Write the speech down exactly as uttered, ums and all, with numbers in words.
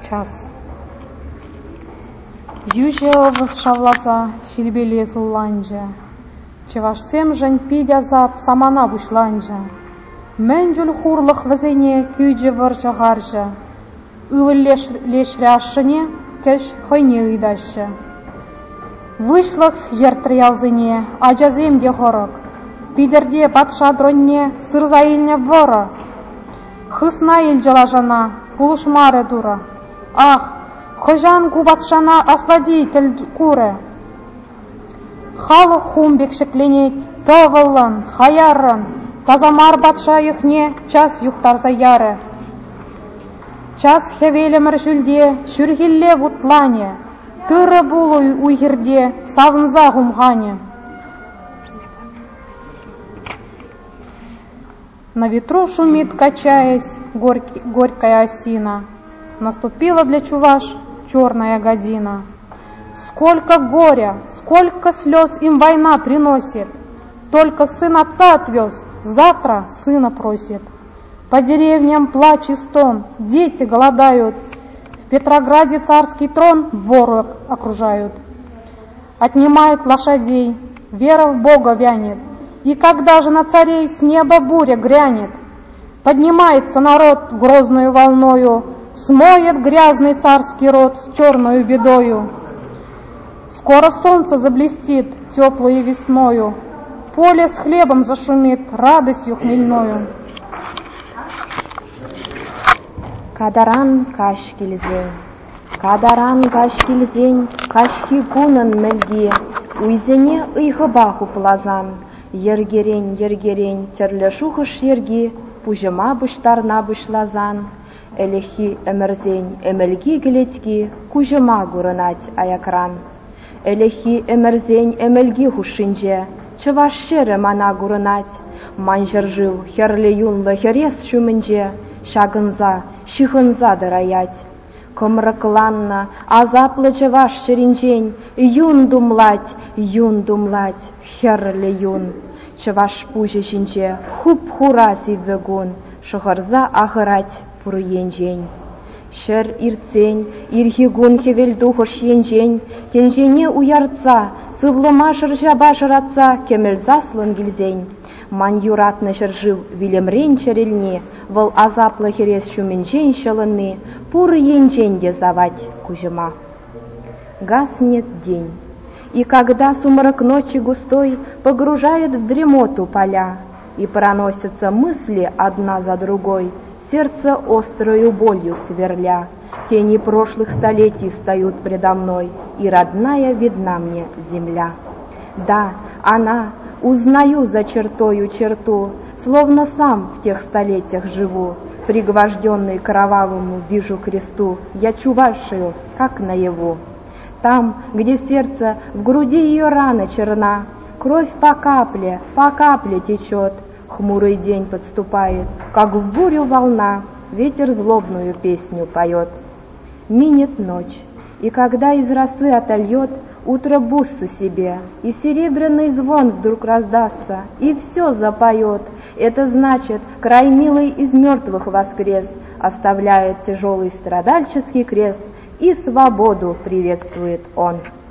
час. Юже овыз шавласа, шилбеле сулланжа, чевашсем жан пидяза самана бушланжа, мәнжүл хурлых вазене күйже варжа гаржа, үгіл лешряшыне кеш хойне ыйдашы. Вышлых жертр ялзыне, ажаземде хорок, пидерде патша дронне сырзаилне вора, хысна ил жалажана, пулышмары дура. Ах, хожан губатшана асладитель куре. Халық хумбек шекленет, товылын, хаярын, тазамар батша юхне час юхтарза яры. Час хевелемір жүлде, шүргелле вутлане, тыры булуй уйгерде, савынза гумгане. На ветру шумит, качаясь, горький, горькая осина. Наступила для чуваш черная година. Сколько горя, сколько слез им война приносит. Только сын отца отвез, завтра сына просит. По деревням плач и стон, дети голодают. В Петрограде царский трон воры окружают. Отнимают лошадей, вера в Бога вянет. И когда же на царей с неба буря грянет, поднимается народ грозную волною, смоет грязный царский род с черною бедою. Скоро солнце заблестит теплой весною, поле с хлебом зашумит радостью хмельною. Кадаран каш килзень, кадаран каш килзень, кашхи кунын мелге, уйзене ыйхыбаху плазан, ергерень, ергерень, терлешухыш ерги, пужыма буштарна бушлазан, элехи эмерзень, эмелги гелетки, кужыма гурынать аякран. Элехи эмерзень, эмелги хушинже, чывашшеры мана гурынать, манжыр жил, херле юнлы херес шумынже, шагынза, шихынза дыраять. Комрыкланна, азаплы чываш шеринжень, юн думлать, юн думлать, херле юн. Чываш пуже шинже, хуп-хура сиввегун, шыхырза ахырать пурыенжень. Шер ирцень, ирхигун хевелдухыш енжень, тенжене уярца, сывлыма шыржаба шыратса, кемелзаслын гилзень. Ман юратны шыржив вилемрен черельне, выл азаплы херес шуменжень шылыны, пурыенжень де завать кужыма. Гаснет день. И когда сумрак ночи густой погружает в дремоту поля, и проносятся мысли одна за другой, сердце острою болью сверля, тени прошлых столетий встают предо мной, и родная видна мне земля. Да, она, узнаю за чертою черту, словно сам в тех столетиях живу, пригвожденный кровавому вижу кресту, я чувашию, как наяву. Там, где сердце, в груди ее рана черна, кровь по капле, по капле течет, хмурый день подступает, как в бурю волна, ветер злобную песню поет. Минет ночь, и когда из росы отольет утро буссы себе, и серебряный звон вдруг раздастся, и все запоет, это значит, край милый из мертвых воскрес, оставляет тяжелый страдальческий крест, и свободу приветствует он.